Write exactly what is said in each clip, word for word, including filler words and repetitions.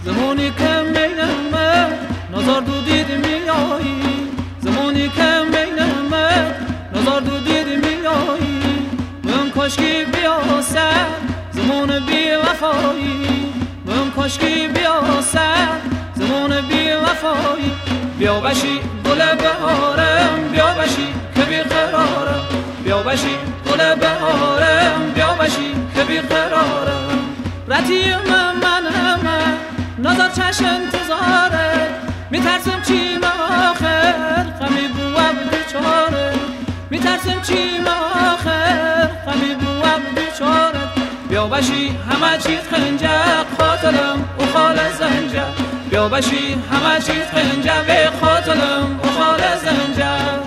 زمانی که مینمه نظر دو دید میایی زمانی که مینمه نظر دو دید میایی من کاشکی بیاسه زمان بی وفایی من کاشکی بیاسه زمان بی وفایی بیا بشی گل بهارم بیا بشی که بی قرارم بیا بشی گل بهارم بیا بشی که بی قرارم رتیم منم نظر چش انتظاره میترسم چی آخر غمی بوام بیچاره میترسم چی آخر غمی بوام بیچاره بیا بشی همه چیز خنجر خاطرم و خال زنجر بیا بشی همه چیز خنجر به خاطرم و خال زنجر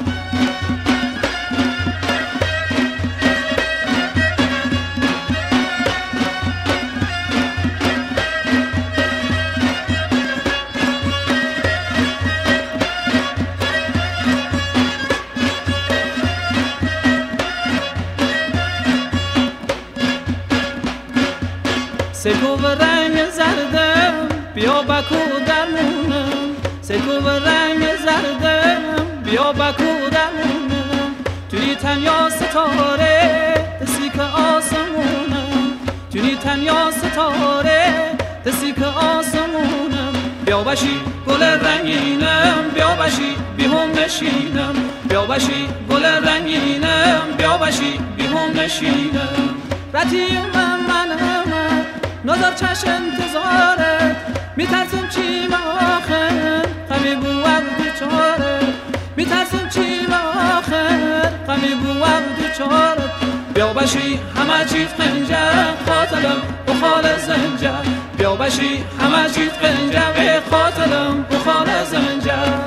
سکو و رنگ زردم بیا بکو درمونم سکو و رنگ زردم بیا بکو درمونم توی تنیا ستاره دستی که آسمونم توی تنیا ستاره دستی که آسمونم بیا بشی گل رنگینم بیا بشی بیهم نشینم بیا بشی گل رنگینم بیا بشی بیهم نشینم رتیم من منم نظر چش انتظاره میترسم چی آخر غمی بوام بیچاره میترسم چی آخر غمی بوام بیچاره بیا بشی همه چیز خنجر خاطرم و خال زنجر بیا بشی همه چیز خنجر به خاطرم و خال زنجر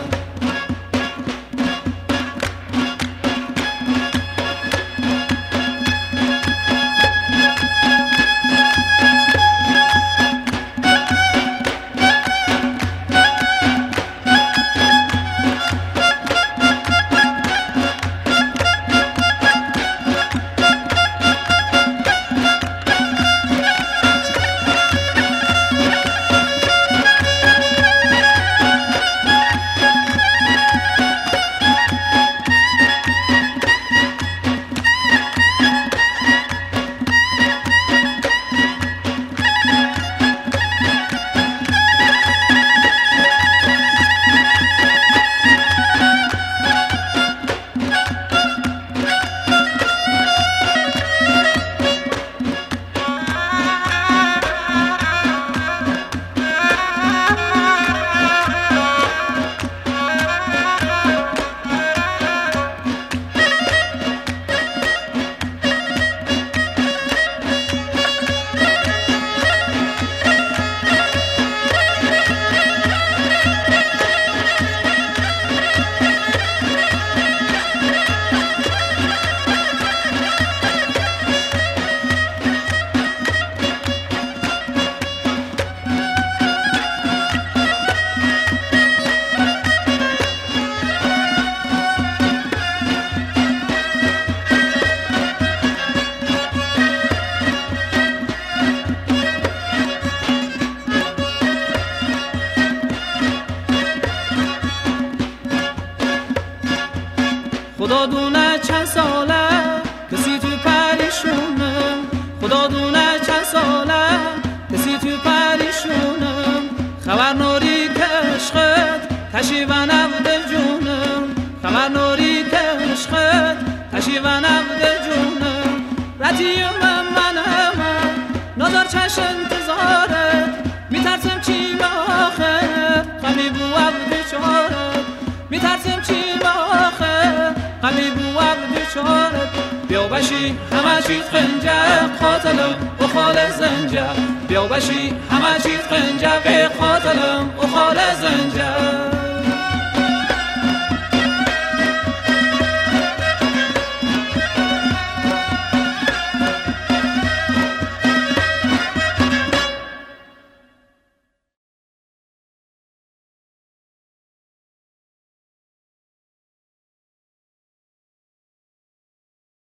خدا دونه چند ساله کسی تو پریشونم خدا دونه چند ساله کسی تو پریشونم خبر نوری که عشقت تشی و نبوده جونم خبر نوری که عشقت تشی و نبوده جونم رتیم من منم نظر چش انتظارت میترسم چی آخر غمی بوام بیچاره میترسم چی آخر غمی بوام بیچاره بیا بشی همه چیز خنجر خاطرم و خال زنجر بیا بشی همه چیز خنجر به خاطرم و خال زنجر